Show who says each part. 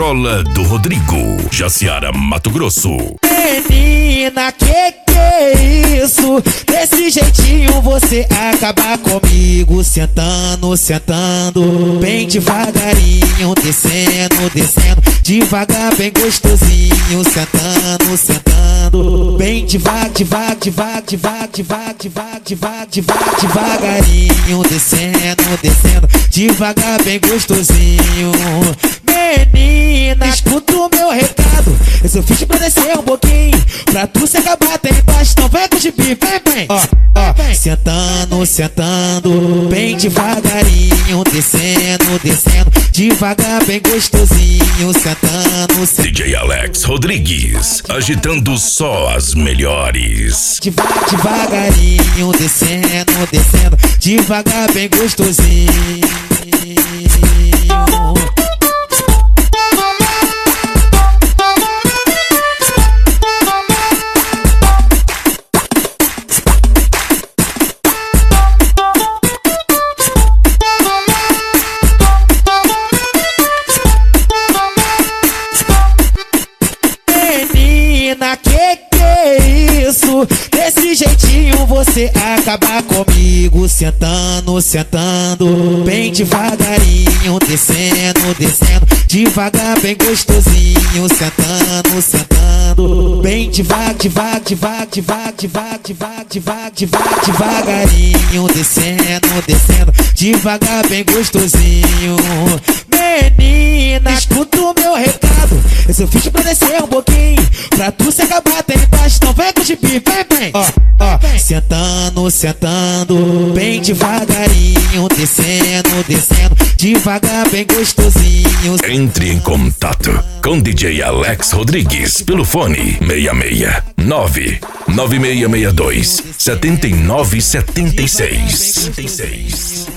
Speaker 1: Escola do Rodrigo, Jaciara, Mato Grosso.
Speaker 2: Menina, que é isso? Desse jeitinho você acaba comigo. Sentando, sentando, bem devagarinho. Descendo, descendo, devagar, bem gostosinho. Sentando, sentando, bem devagarinho. Descendo, descendo, devagar, bem gostosinho. Menina, escuta o meu recado. Esse eu fiz pra descer um pouquinho, pra tu se acabar até embaixo. Então vem com o gibi, vem. Ó, sentando, sentando, bem devagarinho. Descendo, descendo, devagar, bem gostosinho. Sentando, sentando.
Speaker 1: DJ Alex Rodrigues, agitando só as melhores.
Speaker 2: Devagarinho, descendo, descendo, devagar, bem gostosinho. Menina, que é isso? Desse jeitinho você acaba comigo. Sentando, sentando, bem devagarinho. Descendo, descendo, devagar, bem gostosinho. Sentando, sentando, bem devagarinho. Descendo, descendo, devagar, bem gostosinho. Menina, escuta o meu recado. Esse eu fiz pra descer um pouquinho, pra tu se acabar até embaixo. Então vem com o gibi, vem. Ó, sentando, sentando, bem devagarinho. Descendo, descendo, devagar, bem gostosinho.
Speaker 1: Entre em contato com DJ Alex Rodrigues pelo fone 669 9662 7976.